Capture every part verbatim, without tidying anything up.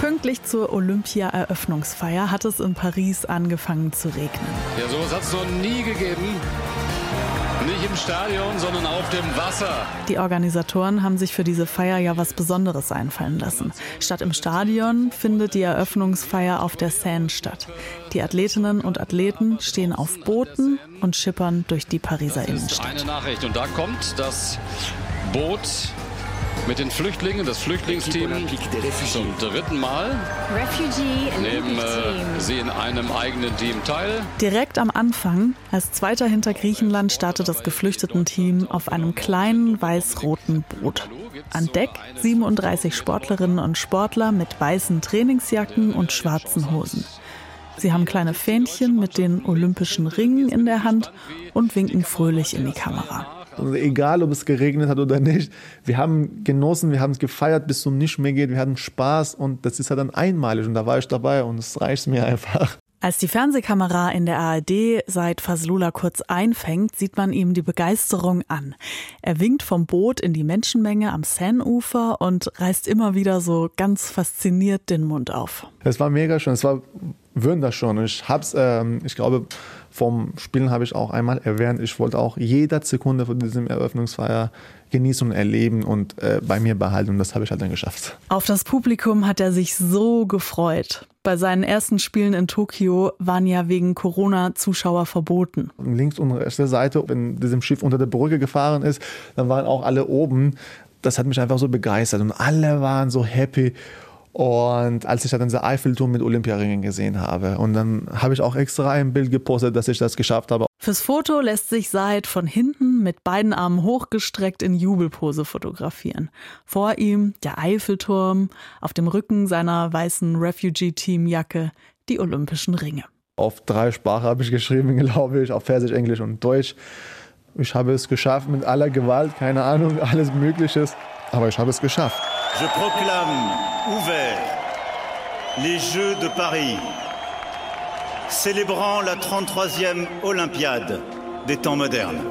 Pünktlich zur Olympia-Eröffnungsfeier hat es in Paris angefangen zu regnen. Ja, sowas hat es noch nie gegeben. Nicht im Stadion, sondern auf dem Wasser. Die Organisatoren haben sich für diese Feier ja was Besonderes einfallen lassen. Statt im Stadion findet die Eröffnungsfeier auf der Seine statt. Die Athletinnen und Athleten stehen auf Booten und schippern durch die Pariser Innenstadt. Das ist eine Nachricht und da kommt das Boot mit den Flüchtlingen, das Flüchtlingsteam zum dritten Mal. Nehmen äh, sie in einem eigenen Team teil. Direkt am Anfang, als Zweiter hinter Griechenland, startet das Geflüchtetenteam auf einem kleinen weiß-roten Boot. An Deck siebenunddreißig Sportlerinnen und Sportler mit weißen Trainingsjacken und schwarzen Hosen. Sie haben kleine Fähnchen mit den olympischen Ringen in der Hand und winken fröhlich in die Kamera. Und egal, ob es geregnet hat oder nicht, wir haben genossen, wir haben es gefeiert, bis zum nicht mehr geht, wir hatten Spaß und das ist ja dann einmalig und da war ich dabei und es reicht mir einfach. Als die Fernsehkamera in der A R D Said Fazlullah kurz einfängt, sieht man ihm die Begeisterung an. Er winkt vom Boot in die Menschenmenge am Seine-Ufer und reißt immer wieder so ganz fasziniert den Mund auf. Es war mega schön, es war wunderschön. Ich hab's, ähm, ich glaube, vom Spielen habe ich auch einmal erwähnt, ich wollte auch jede Sekunde von diesem Eröffnungsfeier genießen und erleben und äh, bei mir behalten und das habe ich halt dann geschafft. Auf das Publikum hat er sich so gefreut. Bei seinen ersten Spielen in Tokio waren ja wegen Corona Zuschauer verboten. Links und rechte Seite, wenn diesem Schiff unter der Brücke gefahren ist, dann waren auch alle oben. Das hat mich einfach so begeistert und alle waren so happy. Und als ich dann den Eiffelturm mit Olympiaringen gesehen habe und dann habe ich auch extra ein Bild gepostet, dass ich das geschafft habe. Fürs Foto lässt sich Said von hinten mit beiden Armen hochgestreckt in Jubelpose fotografieren. Vor ihm der Eiffelturm, auf dem Rücken seiner weißen Refugee-Team-Jacke die olympischen Ringe. Auf drei Sprachen habe ich geschrieben, glaube ich, auf Persisch, Englisch und Deutsch. Ich habe es geschafft mit aller Gewalt, keine Ahnung, alles Mögliche, aber ich habe es geschafft. Je proclame ouvert les Jeux de Paris, célébrant la trente-troisième Olympiade des temps modernes.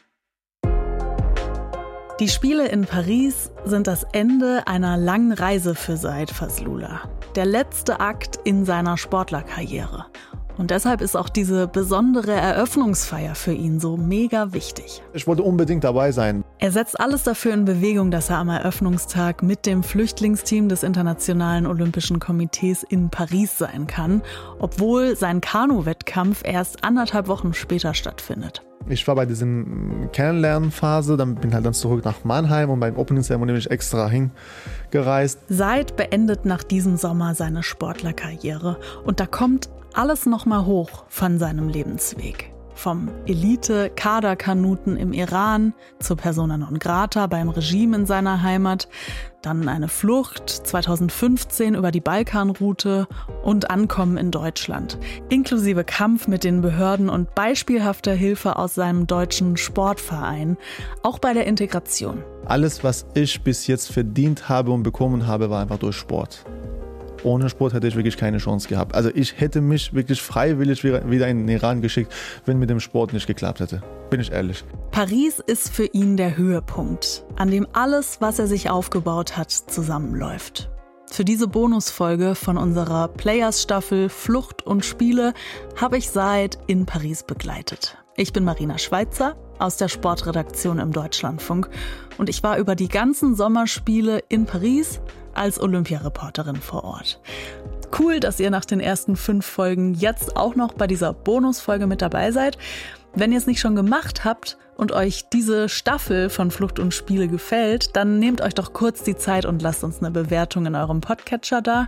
Die Spiele in Paris sind das Ende einer langen Reise für Said Fazlullah. Der letzte Akt in seiner Sportlerkarriere. Und deshalb ist auch diese besondere Eröffnungsfeier für ihn so mega wichtig. Ich wollte unbedingt dabei sein. Er setzt alles dafür in Bewegung, dass er am Eröffnungstag mit dem Flüchtlingsteam des Internationalen Olympischen Komitees in Paris sein kann, obwohl sein Kanu-Wettkampf erst anderthalb Wochen später stattfindet. Ich war bei diesem Kennenlernphase, dann bin halt dann zurück nach Mannheim und beim Opening Ceremony bin ich extra hingereist. Said beendet nach diesem Sommer seine Sportlerkarriere und da kommt alles nochmal hoch von seinem Lebensweg. Vom Elite-Kaderkanuten im Iran zur Persona non grata beim Regime in seiner Heimat, dann eine Flucht zweitausendfünfzehn über die Balkanroute und Ankommen in Deutschland, inklusive Kampf mit den Behörden und beispielhafter Hilfe aus seinem deutschen Sportverein, auch bei der Integration. Alles, was ich bis jetzt verdient habe und bekommen habe, war einfach durch Sport. Ohne Sport hätte ich wirklich keine Chance gehabt. Also ich hätte mich wirklich freiwillig wieder in den Iran geschickt, wenn mit dem Sport nicht geklappt hätte. Bin ich ehrlich. Paris ist für ihn der Höhepunkt, an dem alles, was er sich aufgebaut hat, zusammenläuft. Für diese Bonusfolge von unserer Players-Staffel Flucht und Spiele habe ich Said in Paris begleitet. Ich bin Marina Schweitzer aus der Sportredaktion im Deutschlandfunk und ich war über die ganzen Sommerspiele in Paris als Olympiareporterin vor Ort. Cool, dass ihr nach den ersten fünf Folgen jetzt auch noch bei dieser Bonusfolge mit dabei seid. Wenn ihr es nicht schon gemacht habt und euch diese Staffel von Flucht und Spiele gefällt, dann nehmt euch doch kurz die Zeit und lasst uns eine Bewertung in eurem Podcatcher da.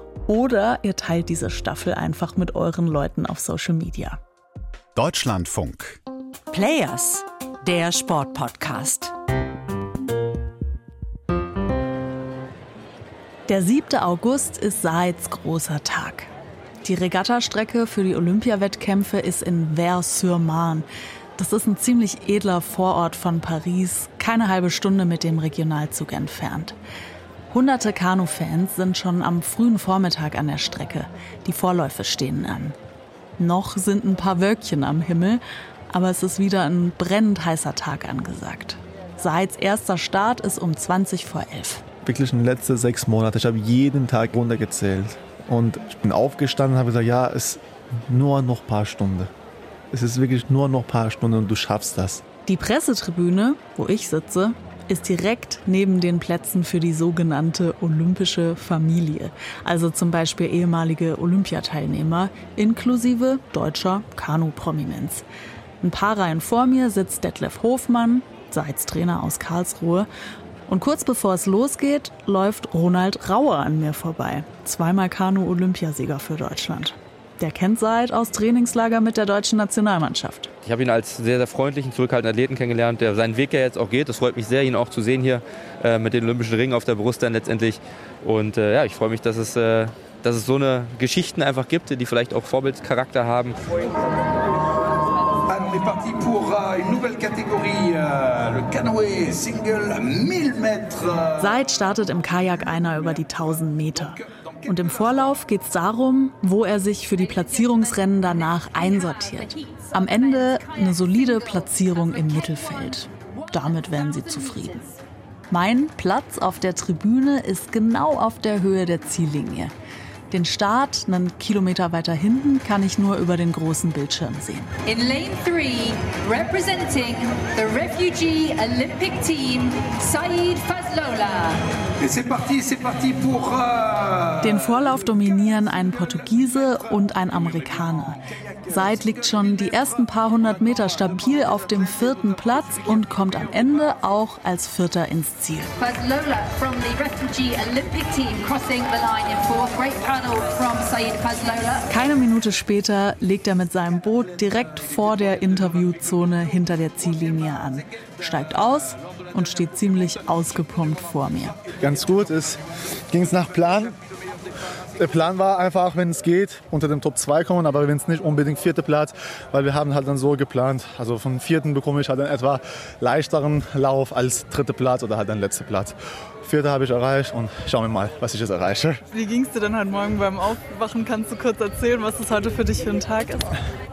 Oder ihr teilt diese Staffel einfach mit euren Leuten auf Social Media. Deutschlandfunk. Players, der Sportpodcast. Der siebte August ist Saids großer Tag. Die Regattastrecke für die Olympiawettkämpfe ist in Vers-sur-Marne. Das ist ein ziemlich edler Vorort von Paris, keine halbe Stunde mit dem Regionalzug entfernt. Hunderte Kanu-Fans sind schon am frühen Vormittag an der Strecke. Die Vorläufe stehen an. Noch sind ein paar Wölkchen am Himmel, aber es ist wieder ein brennend heißer Tag angesagt. Saids erster Start ist um zwanzig vor elf. wirklich in den letzten sechs Monaten, ich habe jeden Tag runtergezählt. Und ich bin aufgestanden und habe gesagt, ja, es ist nur noch ein paar Stunden. Es ist wirklich nur noch ein paar Stunden und du schaffst das. Die Pressetribüne, wo ich sitze, ist direkt neben den Plätzen für die sogenannte olympische Familie. Also zum Beispiel ehemalige Olympiateilnehmer inklusive deutscher Kanu-Prominenz. Ein paar Reihen vor mir sitzt Detlef Hofmann, Seits Trainer aus Karlsruhe. Und kurz bevor es losgeht, läuft Ronald Rauer an mir vorbei. Zweimal Kanu-Olympiasieger für Deutschland. Der kennt Seid aus Trainingslager mit der deutschen Nationalmannschaft. Ich habe ihn als sehr, sehr freundlichen, zurückhaltenden Athleten kennengelernt, der seinen Weg ja jetzt auch geht. Das freut mich sehr, ihn auch zu sehen hier äh, mit den Olympischen Ringen auf der Brust dann letztendlich. Und äh, ja, ich freue mich, dass es, äh, dass es so eine Geschichten einfach gibt, die vielleicht auch Vorbildcharakter haben. On est parti pour une nouvelle catégorie, le canoë single mille mètres. Seid startet im Kajak-Einer über die tausend Meter. Und im Vorlauf geht es darum, wo er sich für die Platzierungsrennen danach einsortiert. Am Ende eine solide Platzierung im Mittelfeld. Damit wären sie zufrieden. Mein Platz auf der Tribüne ist genau auf der Höhe der Ziellinie. Den Start, einen Kilometer weiter hinten, kann ich nur über den großen Bildschirm sehen. In Lane three, representing the refugee Olympic team, Said Fazlola. C'est parti, c'est parti pour... Uh... Den Vorlauf dominieren ein Portugiese und ein Amerikaner. Seid liegt schon die ersten paar hundert Meter stabil auf dem vierten Platz und kommt am Ende auch als Vierter ins Ziel. Fazlola from the refugee Olympic team crossing the line in fourth. Great paddle from Said Fazlola. Keine Minute später legt er mit seinem Boot direkt vor der Interviewzone hinter der Ziellinie an, steigt aus und steht ziemlich ausgepumpt vor mir. Ganz gut ist, ging es nach Plan. Der Plan war einfach, wenn es geht, unter dem Top zwei kommen, aber wenn es nicht, unbedingt vierter Platz, weil wir haben halt dann so geplant. Also von vierten bekomme ich halt dann etwa leichteren Lauf als dritter Platz oder halt dann letzter Platz. Vierter habe ich erreicht und schauen wir mal, was ich jetzt erreiche. Wie ging es dir denn heute Morgen beim Aufwachen? Kannst du kurz erzählen, was das heute für dich für ein Tag ist?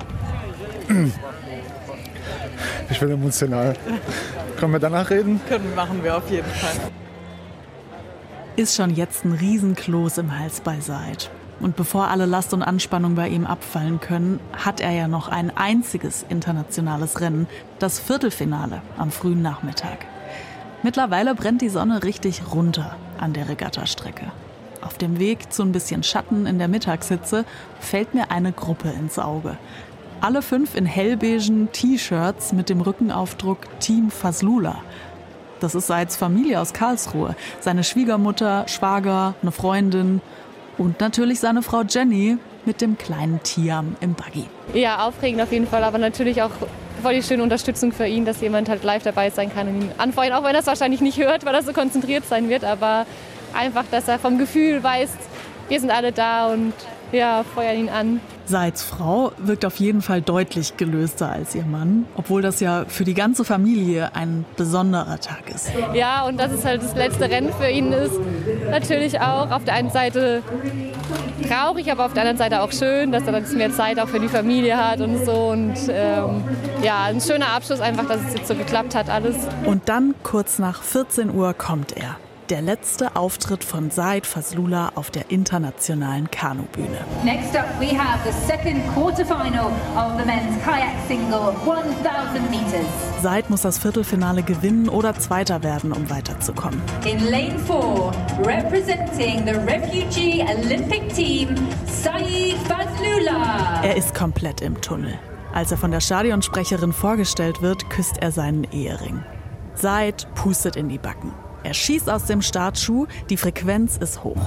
Ich bin emotional. Können wir danach reden? Können, machen wir auf jeden Fall. Ist schon jetzt ein Riesenkloß im Hals bei Seid. Und bevor alle Last und Anspannung bei ihm abfallen können, hat er ja noch ein einziges internationales Rennen, das Viertelfinale am frühen Nachmittag. Mittlerweile brennt die Sonne richtig runter an der Regattastrecke. Auf dem Weg zu ein bisschen Schatten in der Mittagshitze fällt mir eine Gruppe ins Auge. Alle fünf in hellbeigen T-Shirts mit dem Rückenaufdruck Team Fazlula. Das ist Seids Familie aus Karlsruhe. Seine Schwiegermutter, Schwager, eine Freundin und natürlich seine Frau Jenny mit dem kleinen Tiam im Buggy. Ja, aufregend auf jeden Fall, aber natürlich auch voll die schöne Unterstützung für ihn, dass jemand halt live dabei sein kann und ihn anfeuern, auch wenn er es wahrscheinlich nicht hört, weil er so konzentriert sein wird, aber einfach, dass er vom Gefühl weiß, wir sind alle da und ja, feuern ihn an. Seids Frau wirkt auf jeden Fall deutlich gelöster als ihr Mann, obwohl das ja für die ganze Familie ein besonderer Tag ist. Ja, und dass es halt das letzte Rennen für ihn ist, natürlich auch auf der einen Seite traurig, aber auf der anderen Seite auch schön, dass er dann mehr Zeit auch für die Familie hat und so. Und ähm, ja, ein schöner Abschluss einfach, dass es jetzt so geklappt hat alles. Und dann kurz nach vierzehn Uhr kommt er. Der letzte Auftritt von Said Fazlula auf der internationalen Kanubühne. Next up we have the second quarterfinal of the men's kayak single tausend meters. Said muss das Viertelfinale gewinnen oder Zweiter werden, um weiterzukommen. In Lane four, representing the refugee Olympic team, Said Fazlula. Er ist komplett im Tunnel. Als er von der Stadionsprecherin vorgestellt wird, küsst er seinen Ehering. Said pustet in die Backen. Er schießt aus dem Startschuh, die Frequenz ist hoch.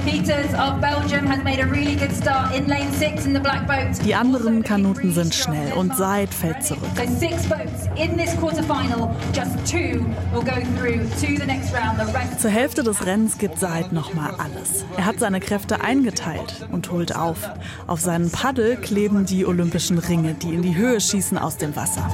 Die anderen Kanuten sind schnell und Said fällt zurück. Zur Hälfte des Rennens gibt Said nochmal alles. Er hat seine Kräfte eingeteilt und holt auf. Auf seinen Paddel kleben die olympischen Ringe, die in die Höhe schießen aus dem Wasser.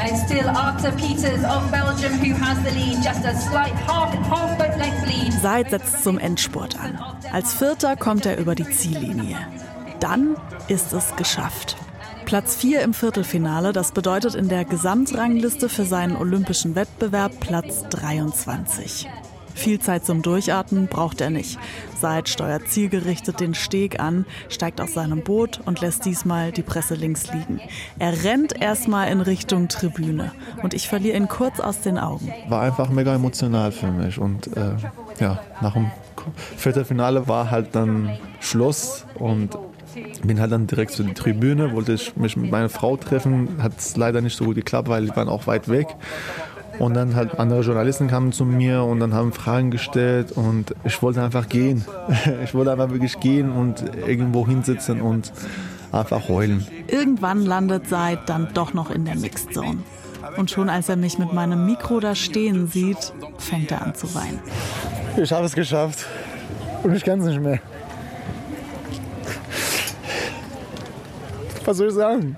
Said setzt zum Endspurt an. Als Vierter kommt er über die Ziellinie. Dann ist es geschafft. Platz vier im Viertelfinale, das bedeutet in der Gesamtrangliste für seinen olympischen Wettbewerb Platz dreiundzwanzig. Viel Zeit zum Durchatmen braucht er nicht. Said steuert zielgerichtet den Steg an, steigt aus seinem Boot und lässt diesmal die Presse links liegen. Er rennt erstmal in Richtung Tribüne und ich verliere ihn kurz aus den Augen. War einfach mega emotional für mich und äh, ja, nach dem Viertelfinale war halt dann Schluss und bin halt dann direkt zu der Tribüne, wollte ich mich mit meiner Frau treffen, hat es leider nicht so gut geklappt, weil die waren auch weit weg. Und dann halt andere Journalisten kamen zu mir und dann haben Fragen gestellt und ich wollte einfach gehen. Ich wollte einfach wirklich gehen und irgendwo hinsitzen und einfach heulen. Irgendwann landet Said dann doch noch in der Mixed Zone. Und schon als er mich mit meinem Mikro da stehen sieht, fängt er an zu weinen. Ich habe es geschafft und ich kann es nicht mehr. Was soll ich sagen?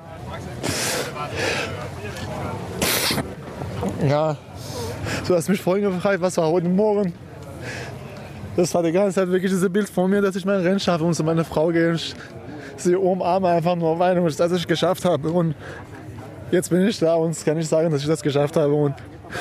Ja, du hast mich vorhin gefragt, was war heute Morgen. Das war die ganze Zeit wirklich dieses Bild von mir, dass ich mein Rennen schaffe und zu meiner Frau gehe. Ich sie umarme einfach nur weinen, dass ich es geschafft habe. Und jetzt bin ich da und kann ich sagen, dass ich das geschafft habe. Und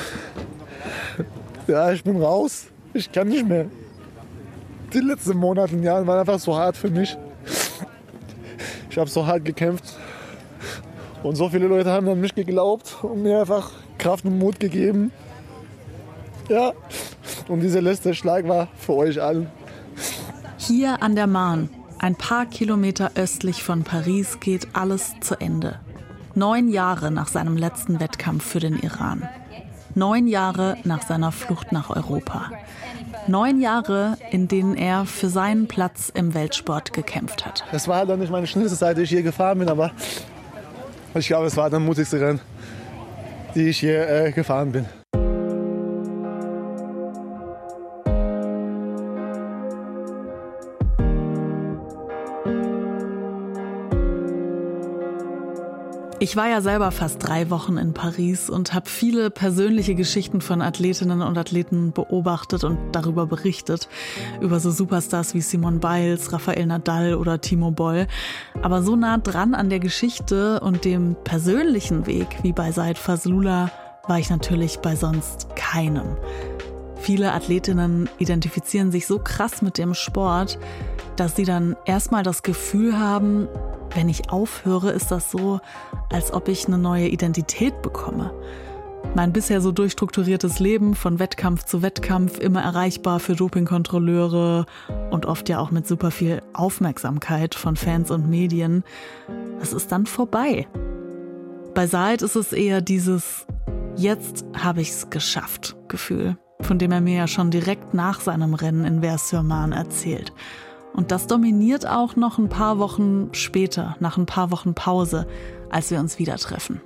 ja, ich bin raus. Ich kann nicht mehr. Die letzten Monate und Jahre waren einfach so hart für mich. Ich habe so hart gekämpft. Und so viele Leute haben an mich geglaubt und mir einfach Kraft und Mut gegeben. Ja, und dieser letzte Schlag war für euch allen. Hier an der Marne, ein paar Kilometer östlich von Paris, geht alles zu Ende. Neun Jahre nach seinem letzten Wettkampf für den Iran. Neun Jahre nach seiner Flucht nach Europa. Neun Jahre, in denen er für seinen Platz im Weltsport gekämpft hat. Das war halt dann nicht meine schnellste Zeit, die ich hier gefahren bin, aber ich glaube, es war der mutigste Rennen, die ich hier äh, gefahren bin. Ich war ja selber fast drei Wochen in Paris und habe viele persönliche Geschichten von Athletinnen und Athleten beobachtet und darüber berichtet. Über so Superstars wie Simone Biles, Rafael Nadal oder Timo Boll. Aber so nah dran an der Geschichte und dem persönlichen Weg wie bei Said Fazlullah war ich natürlich bei sonst keinem. Viele Athletinnen identifizieren sich so krass mit dem Sport, dass sie dann erstmal das Gefühl haben, wenn ich aufhöre, ist das so, als ob ich eine neue Identität bekomme. Mein bisher so durchstrukturiertes Leben von Wettkampf zu Wettkampf, immer erreichbar für Dopingkontrolleure und oft ja auch mit super viel Aufmerksamkeit von Fans und Medien, das ist dann vorbei. Bei Said ist es eher dieses Jetzt habe ich's geschafft Gefühl, von dem er mir ja schon direkt nach seinem Rennen in Vers-sur-Marne erzählt. Und das dominiert auch noch ein paar Wochen später, nach ein paar Wochen Pause, als wir uns wieder treffen.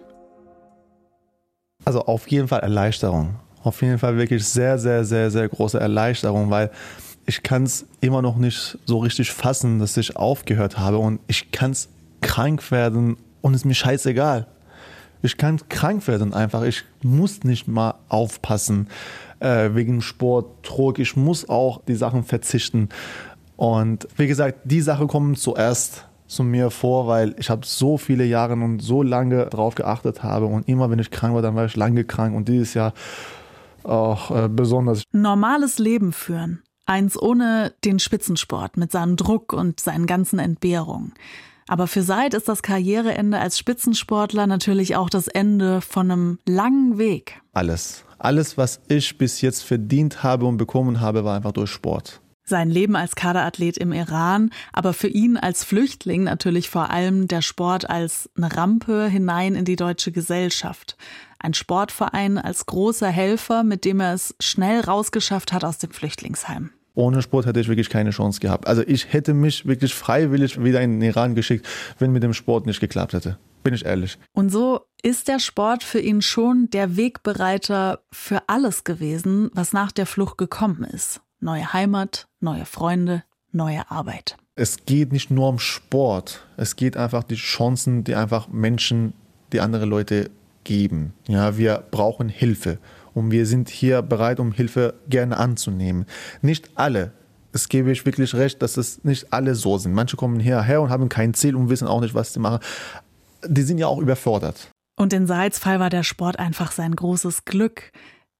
Also auf jeden Fall Erleichterung. Auf jeden Fall wirklich sehr, sehr, sehr, sehr große Erleichterung, weil ich kann es immer noch nicht so richtig fassen, dass ich aufgehört habe und ich kann es krank werden und es ist mir scheißegal. Ich kann krank werden einfach. Ich muss nicht mal aufpassen äh, wegen Sport, Druck. Ich muss auch die Sachen verzichten. Und wie gesagt, die Sachen kommen zuerst zu mir vor, weil ich habe so viele Jahre und so lange drauf geachtet habe und immer wenn ich krank war, dann war ich lange krank und dieses Jahr auch äh, besonders. Normales Leben führen, eins ohne den Spitzensport mit seinem Druck und seinen ganzen Entbehrungen. Aber für Said ist das Karriereende als Spitzensportler natürlich auch das Ende von einem langen Weg. Alles, alles, was ich bis jetzt verdient habe und bekommen habe, war einfach durch Sport. Sein Leben als Kaderathlet im Iran, aber für ihn als Flüchtling natürlich vor allem der Sport als eine Rampe hinein in die deutsche Gesellschaft. Ein Sportverein als großer Helfer, mit dem er es schnell rausgeschafft hat aus dem Flüchtlingsheim. Ohne Sport hätte ich wirklich keine Chance gehabt. Also ich hätte mich wirklich freiwillig wieder in den Iran geschickt, wenn mit dem Sport nicht geklappt hätte. Bin ich ehrlich. Und so ist der Sport für ihn schon der Wegbereiter für alles gewesen, was nach der Flucht gekommen ist. Neue Heimat, neue Freunde, neue Arbeit. Es geht nicht nur um Sport. Es geht einfach die Chancen, die einfach Menschen, die andere Leute geben. Ja, wir brauchen Hilfe. Und wir sind hier bereit, um Hilfe gerne anzunehmen. Nicht alle. Es gebe ich wirklich recht, dass es nicht alle so sind. Manche kommen hierher und haben kein Ziel und wissen auch nicht, was sie machen. Die sind ja auch überfordert. Und in Saids Fall war der Sport einfach sein großes Glück.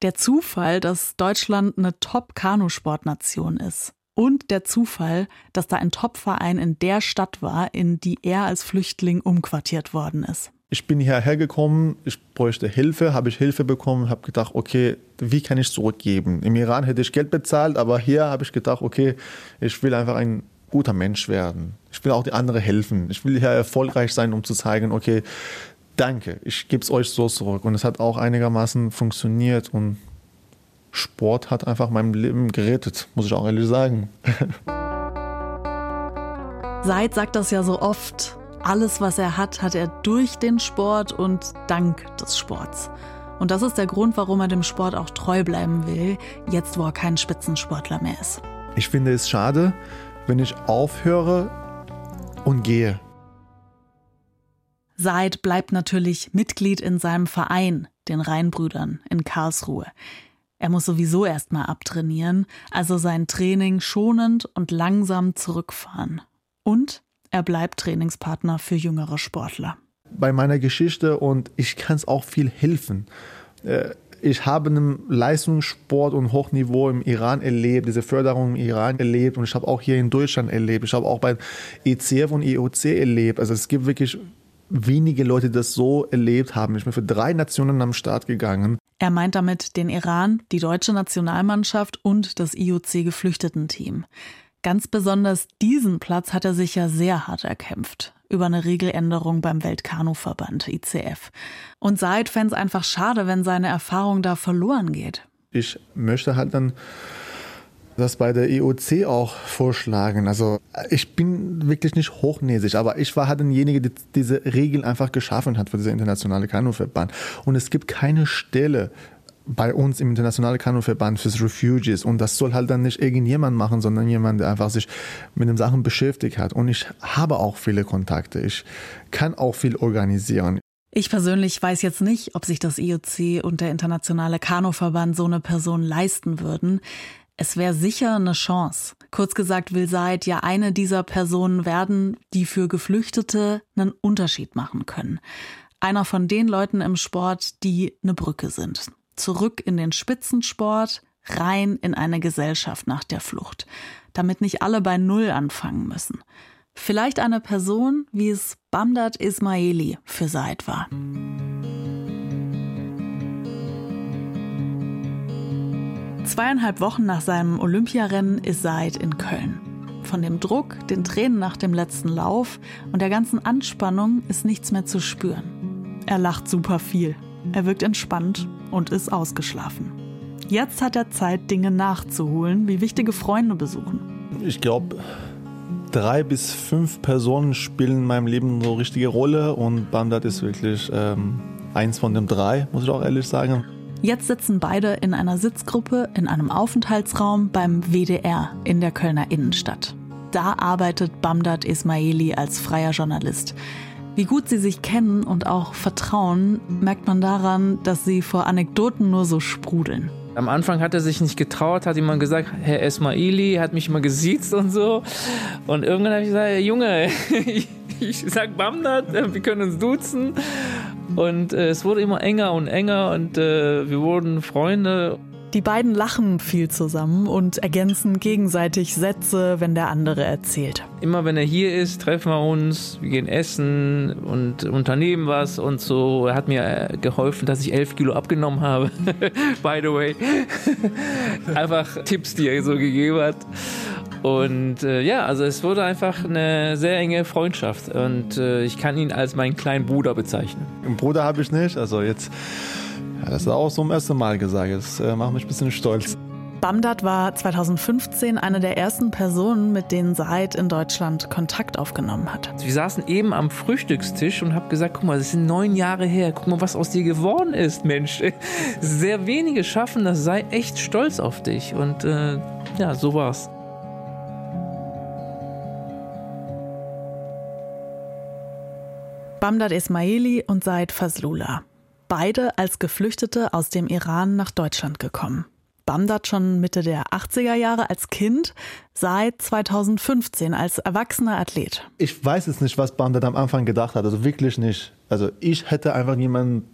Der Zufall, dass Deutschland eine Top-Kanusportnation ist. Und der Zufall, dass da ein Top-Verein in der Stadt war, in die er als Flüchtling umquartiert worden ist. Ich bin hierher gekommen, ich bräuchte Hilfe, habe ich Hilfe bekommen, habe gedacht, okay, wie kann ich zurückgeben? Im Iran hätte ich Geld bezahlt, aber hier habe ich gedacht, okay, ich will einfach ein guter Mensch werden. Ich will auch die anderen helfen. Ich will hier erfolgreich sein, um zu zeigen, okay, danke, ich gebe es euch so zurück. Und es hat auch einigermaßen funktioniert und Sport hat einfach mein Leben gerettet, muss ich auch ehrlich sagen. Said sagt das ja so oft. Alles, was er hat, hat er durch den Sport und dank des Sports. Und das ist der Grund, warum er dem Sport auch treu bleiben will, jetzt wo er kein Spitzensportler mehr ist. Ich finde es schade, wenn ich aufhöre und gehe. Said bleibt natürlich Mitglied in seinem Verein, den Rheinbrüdern in Karlsruhe. Er muss sowieso erst mal abtrainieren, also sein Training schonend und langsam zurückfahren. Und er bleibt Trainingspartner für jüngere Sportler. Bei meiner Geschichte und ich kann es auch viel helfen. Ich habe einen Leistungssport und Hochniveau im Iran erlebt, diese Förderung im Iran erlebt und ich habe auch hier in Deutschland erlebt. Ich habe auch bei E C F und I O C erlebt. Also es gibt wirklich wenige Leute, die das so erlebt haben. Ich bin für drei Nationen am Start gegangen. Er meint damit den Iran, die deutsche Nationalmannschaft und das I O C-Geflüchtetenteam. Ganz besonders diesen Platz hat er sich ja sehr hart erkämpft. Über eine Regeländerung beim Weltkanuverband I C F. Und Said fände es einfach schade, wenn seine Erfahrung da verloren geht. Ich möchte halt dann das bei der I O C auch vorschlagen. Also ich bin wirklich nicht hochnäsig, aber ich war halt derjenige, der diese Regeln einfach geschaffen hat für diesen internationale Kanuverband. Und es gibt keine Stelle bei uns im internationalen Kanuverband fürs Refugees und das soll halt dann nicht irgendjemand machen, sondern jemand, der einfach sich mit den Sachen beschäftigt hat. Und ich habe auch viele Kontakte. Ich kann auch viel organisieren. Ich persönlich weiß jetzt nicht, ob sich das I O C und der internationale Kanuverband so eine Person leisten würden. Es wäre sicher eine Chance. Kurz gesagt will Said ja eine dieser Personen werden, die für Geflüchtete einen Unterschied machen können. Einer von den Leuten im Sport, die eine Brücke sind. Zurück in den Spitzensport, rein in eine Gesellschaft nach der Flucht. Damit nicht alle bei Null anfangen müssen. Vielleicht eine Person, wie es Bamdad Ismaili für Said war. Zweieinhalb Wochen nach seinem Olympiarennen ist Said in Köln. Von dem Druck, den Tränen nach dem letzten Lauf und der ganzen Anspannung ist nichts mehr zu spüren. Er lacht super viel. Er wirkt entspannt und ist ausgeschlafen. Jetzt hat er Zeit, Dinge nachzuholen, wie wichtige Freunde besuchen. Ich glaube, drei bis fünf Personen spielen in meinem Leben so eine richtige Rolle und Bamdad ist wirklich ähm, eins von den drei, muss ich auch ehrlich sagen. Jetzt sitzen beide in einer Sitzgruppe in einem Aufenthaltsraum beim W D R in der Kölner Innenstadt. Da arbeitet Bamdad Ismaili als freier Journalist. Wie gut sie sich kennen und auch vertrauen, merkt man daran, dass sie vor Anekdoten nur so sprudeln. Am Anfang hat er sich nicht getraut, hat jemand gesagt, Herr Ismaili, hat mich immer gesiezt und so. Und irgendwann habe ich gesagt, Junge, ich sag Bamdad, wir können uns duzen. Und äh, es wurde immer enger und enger und äh, wir wurden Freunde. Die beiden lachen viel zusammen und ergänzen gegenseitig Sätze, wenn der andere erzählt. Immer wenn er hier ist, treffen wir uns, wir gehen essen und unternehmen was und so. Er hat mir geholfen, dass ich elf Kilo abgenommen habe, by the way. Einfach Tipps, die er so gegeben hat. Und äh, ja, also es wurde einfach eine sehr enge Freundschaft und äh, ich kann ihn als meinen kleinen Bruder bezeichnen. Einen Bruder habe ich nicht, also jetzt... Ja, das ist auch so zum ersten Mal gesagt. Das äh, macht mich ein bisschen stolz. Bamdad war zweitausendfünfzehn eine der ersten Personen, mit denen Said in Deutschland Kontakt aufgenommen hat. Wir saßen eben am Frühstückstisch und habe gesagt, guck mal, das sind neun Jahre her. Guck mal, was aus dir geworden ist, Mensch. Sehr wenige schaffen das. Sei echt stolz auf dich. Und äh, ja, so war's. Bamdad Ismaili und Said Fazlullah. Beide als Geflüchtete aus dem Iran nach Deutschland gekommen. Bamdad schon Mitte der achtziger Jahre als Kind, Said zweitausendfünfzehn als erwachsener Athlet. Ich weiß jetzt nicht, was Bamdad am Anfang gedacht hat, also wirklich nicht. Also ich hätte einfach jemanden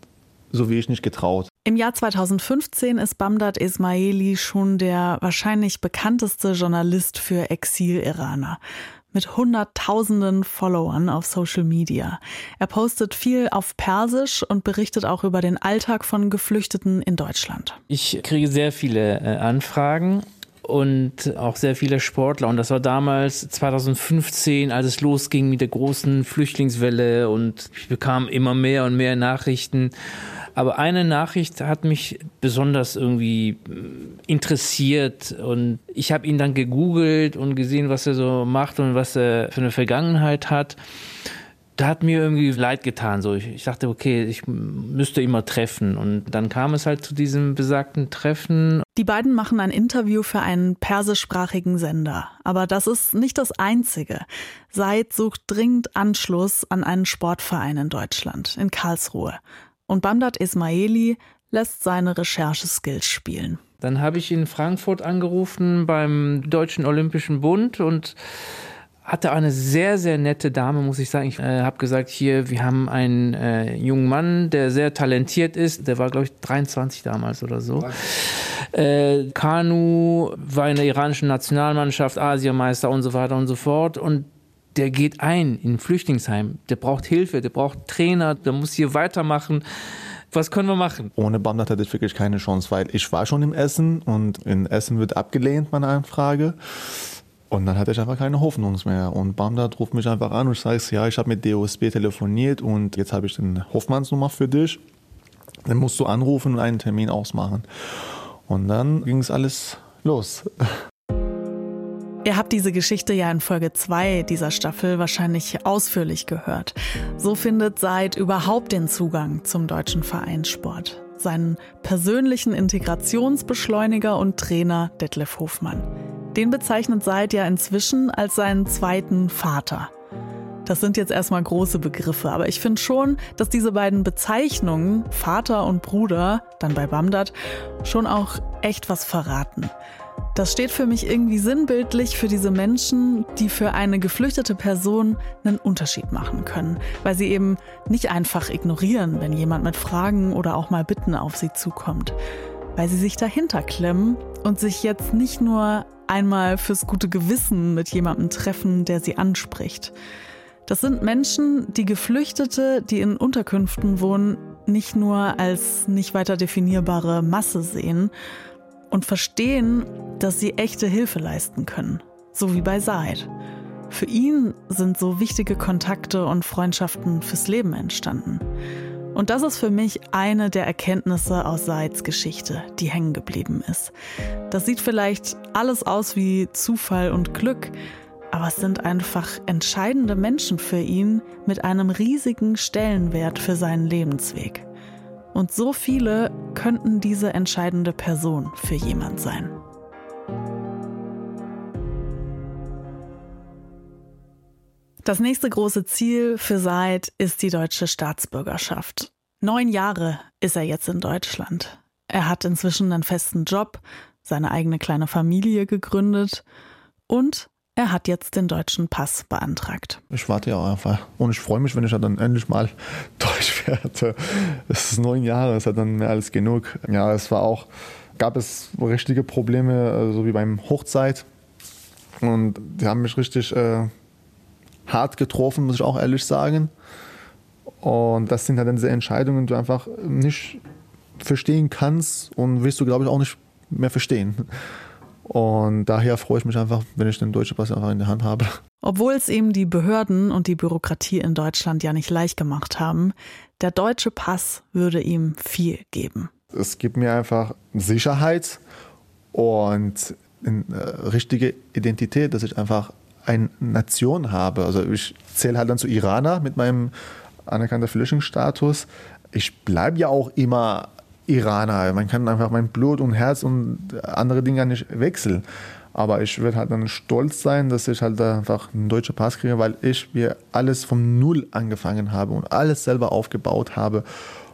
so wie ich nicht getraut. Im Jahr zweitausendfünfzehn ist Bamdad Esmaeili schon der wahrscheinlich bekannteste Journalist für Exil-Iraner. Mit hunderttausenden Followern auf Social Media. Er postet viel auf Persisch und berichtet auch über den Alltag von Geflüchteten in Deutschland. Ich kriege sehr viele äh, Anfragen und auch sehr viele Sportler. Und das war damals zweitausendfünfzehn, als es losging mit der großen Flüchtlingswelle. Und ich bekam immer mehr und mehr Nachrichten. Aber eine Nachricht hat mich besonders irgendwie interessiert und ich habe ihn dann gegoogelt und gesehen, was er so macht und was er für eine Vergangenheit hat. Da hat mir irgendwie leid getan. So, ich, ich dachte, okay, ich müsste ihn mal treffen. Und dann kam es halt zu diesem besagten Treffen. Die beiden machen ein Interview für einen persischsprachigen Sender. Aber das ist nicht das Einzige. Said sucht dringend Anschluss an einen Sportverein in Deutschland, in Karlsruhe. Und Bamdad Esmaeili lässt seine Rechercheskills spielen. Dann habe ich in Frankfurt angerufen beim Deutschen Olympischen Bund und hatte eine sehr, sehr nette Dame, muss ich sagen. Ich äh, habe gesagt, hier, wir haben einen äh, jungen Mann, der sehr talentiert ist. Der war, glaube ich, dreiundzwanzig damals oder so. Äh, Kanu war in der iranischen Nationalmannschaft, Asiameister und so weiter und so fort. Und der geht ein in ein Flüchtlingsheim. Der braucht Hilfe, der braucht Trainer, der muss hier weitermachen. Was können wir machen? Ohne Bamdad hatte ich wirklich keine Chance, weil ich war schon im Essen und in Essen wird abgelehnt, meine Anfrage. Und dann hatte ich einfach keine Hoffnung mehr. Und Bamdad ruft mich einfach an und ich sage, ja, ich habe mit D O S B telefoniert und jetzt habe ich eine Hoffmannsnummer für dich. Dann musst du anrufen und einen Termin ausmachen. Und dann ging es alles los. Ihr habt diese Geschichte ja in Folge zwei dieser Staffel wahrscheinlich ausführlich gehört. So findet Said überhaupt den Zugang zum deutschen Vereinssport. Seinen persönlichen Integrationsbeschleuniger und Trainer Detlef Hofmann. Den bezeichnet Said ja inzwischen als seinen zweiten Vater. Das sind jetzt erstmal große Begriffe, aber ich finde schon, dass diese beiden Bezeichnungen, Vater und Bruder, dann bei Bamdad, schon auch echt was verraten. Das steht für mich irgendwie sinnbildlich für diese Menschen, die für eine geflüchtete Person einen Unterschied machen können, weil sie eben nicht einfach ignorieren, wenn jemand mit Fragen oder auch mal Bitten auf sie zukommt, weil sie sich dahinter klemmen und sich jetzt nicht nur einmal fürs gute Gewissen mit jemandem treffen, der sie anspricht. Das sind Menschen, die Geflüchtete, die in Unterkünften wohnen, nicht nur als nicht weiter definierbare Masse sehen und verstehen, dass sie echte Hilfe leisten können, so wie bei Said. Für ihn sind so wichtige Kontakte und Freundschaften fürs Leben entstanden. Und das ist für mich eine der Erkenntnisse aus Saids Geschichte, die hängen geblieben ist. Das sieht vielleicht alles aus wie Zufall und Glück, aber es sind einfach entscheidende Menschen für ihn mit einem riesigen Stellenwert für seinen Lebensweg. Und so viele könnten diese entscheidende Person für jemand sein. Das nächste große Ziel für Said ist die deutsche Staatsbürgerschaft. Neun Jahre ist er jetzt in Deutschland. Er hat inzwischen einen festen Job, seine eigene kleine Familie gegründet und er hat jetzt den deutschen Pass beantragt. Ich warte ja auch einfach. Und ich freue mich, wenn ich dann endlich mal Deutsch werde. Es ist neun Jahre, es hat dann mehr als genug. Ja, es war auch, gab es richtige Probleme, so wie beim Hochzeit. Und die haben mich richtig äh, hart getroffen, muss ich auch ehrlich sagen. Und das sind halt dann diese Entscheidungen, die du einfach nicht verstehen kannst und willst du, glaube ich, auch nicht mehr verstehen. Und daher freue ich mich einfach, wenn ich den deutschen Pass einfach in der Hand habe. Obwohl es eben die Behörden und die Bürokratie in Deutschland ja nicht leicht gemacht haben, der deutsche Pass würde ihm viel geben. Es gibt mir einfach Sicherheit und eine richtige Identität, dass ich einfach eine Nation habe. Also ich zähle halt dann zu Iraner mit meinem anerkannten Flüchtlingsstatus. Ich bleibe ja auch immer Iraner. Man kann einfach mein Blut und Herz und andere Dinge nicht wechseln. Aber ich werde halt dann stolz sein, dass ich halt einfach einen deutschen Pass kriege, weil ich mir alles von Null angefangen habe und alles selber aufgebaut habe.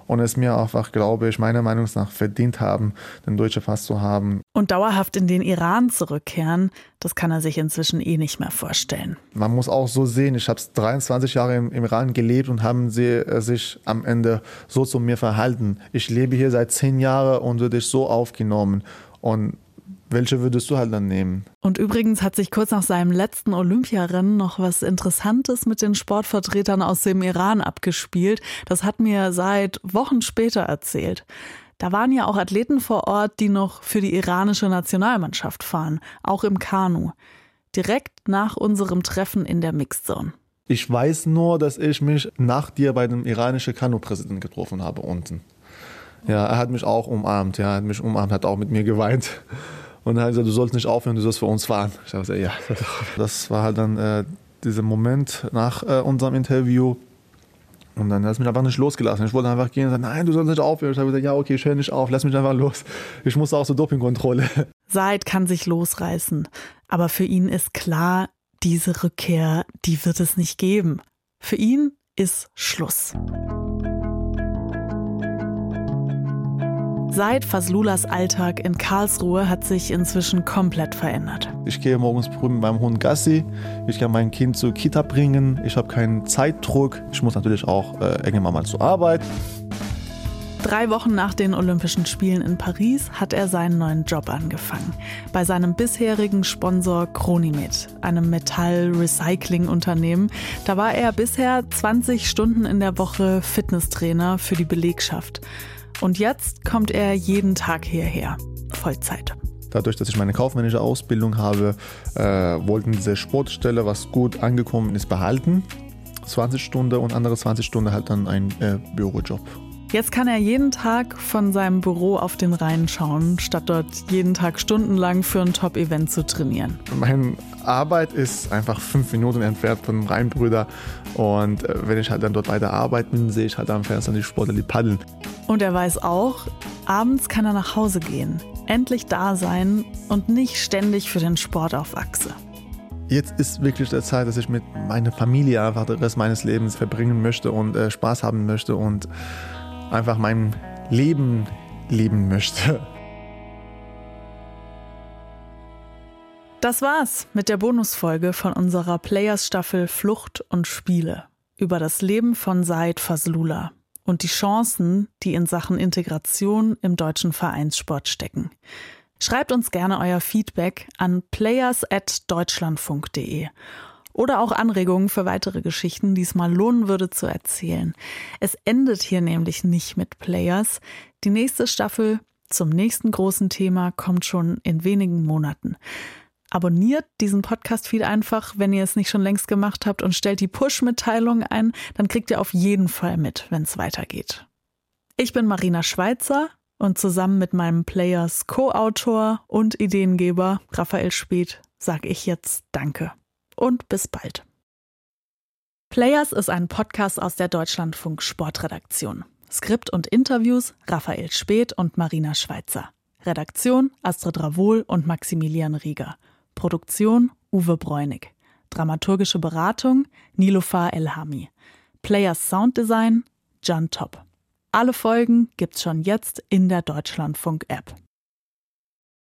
und es mir einfach, glaube ich, meiner Meinung nach verdient haben, den deutschen Pass zu haben. Und dauerhaft in den Iran zurückkehren, das kann er sich inzwischen eh nicht mehr vorstellen. Man muss auch so sehen, ich habe dreiundzwanzig Jahre im Iran gelebt und haben sie äh, sich am Ende so zu mir verhalten. Ich lebe hier seit zehn Jahren und würde ich so aufgenommen. Und welche würdest du halt dann nehmen? Und übrigens hat sich kurz nach seinem letzten Olympiarennen noch was Interessantes mit den Sportvertretern aus dem Iran abgespielt. Das hat mir Said Wochen später erzählt. Da waren ja auch Athleten vor Ort, die noch für die iranische Nationalmannschaft fahren, auch im Kanu. Direkt nach unserem Treffen in der Mixed Zone. Ich weiß nur, dass ich mich nach dir bei dem iranischen Kanu-Präsidenten getroffen habe unten. Ja, er hat mich auch umarmt, ja, er hat mich umarmt, hat auch mit mir geweint. Und er hat gesagt, du sollst nicht aufhören, du sollst für uns fahren. Ich habe gesagt, ja. Das war halt dann äh, dieser Moment nach äh, unserem Interview. Und dann hat es mich einfach nicht losgelassen. Ich wollte einfach gehen und sagen, nein, du sollst nicht aufhören. Ich habe gesagt, ja, okay, ich höre nicht auf, lass mich einfach los. Ich muss auch zur Dopingkontrolle. Said kann sich losreißen. Aber für ihn ist klar, diese Rückkehr, die wird es nicht geben. Für ihn ist Schluss. Said Fazlullahs Alltag in Karlsruhe hat sich inzwischen komplett verändert. Ich gehe morgens früh mit meinem Hund Gassi, ich kann mein Kind zur Kita bringen, ich habe keinen Zeitdruck, ich muss natürlich auch äh, irgendwann mal zur Arbeit. Drei Wochen nach den Olympischen Spielen in Paris hat er seinen neuen Job angefangen. Bei seinem bisherigen Sponsor Cronimet, einem Metall-Recycling-Unternehmen. Da war er bisher zwanzig Stunden in der Woche Fitnesstrainer für die Belegschaft. Und jetzt kommt er jeden Tag hierher, Vollzeit. Dadurch, dass ich meine kaufmännische Ausbildung habe, äh, wollten diese Sportstelle, was gut angekommen ist, behalten. zwanzig Stunden und andere zwanzig Stunden halt dann ein äh, Bürojob. Jetzt kann er jeden Tag von seinem Büro auf den Rhein schauen, statt dort jeden Tag stundenlang für ein Top-Event zu trainieren. Meine Arbeit ist einfach fünf Minuten entfernt von dem Rheinbrüder. Und äh, wenn ich halt dann dort weiter arbeiten, sehe ich halt am Fenster die Sportler, die paddeln. Und er weiß auch, abends kann er nach Hause gehen, endlich da sein und nicht ständig für den Sport auf Achse. Jetzt ist wirklich der Zeit, dass ich mit meiner Familie einfach den Rest meines Lebens verbringen möchte und äh, Spaß haben möchte und einfach mein Leben leben möchte. Das war's mit der Bonusfolge von unserer Players-Staffel Flucht und Spiele über das Leben von Said Fazlullah und die Chancen, die in Sachen Integration im deutschen Vereinssport stecken. Schreibt uns gerne euer Feedback an players at deutschlandfunk punkt de oder auch Anregungen für weitere Geschichten, die es mal lohnen würde zu erzählen. Es endet hier nämlich nicht mit Players. Die nächste Staffel zum nächsten großen Thema kommt schon in wenigen Monaten. Abonniert diesen Podcast-Feed einfach, wenn ihr es nicht schon längst gemacht habt, und stellt die Push-Mitteilung ein, dann kriegt ihr auf jeden Fall mit, wenn es weitergeht. Ich bin Marina Schweitzer und zusammen mit meinem Players Co-Autor und Ideengeber Raphael Späth sage ich jetzt Danke und bis bald. Players ist ein Podcast aus der Deutschlandfunk Sportredaktion. Skript und Interviews Raphael Späth und Marina Schweitzer. Redaktion Astrid Ravol und Maximilian Rieger. Produktion Uwe Bräunig. Dramaturgische Beratung Nilofar Elhami. Players Sounddesign Jan Top. Alle Folgen gibt's schon jetzt in der Deutschlandfunk-App.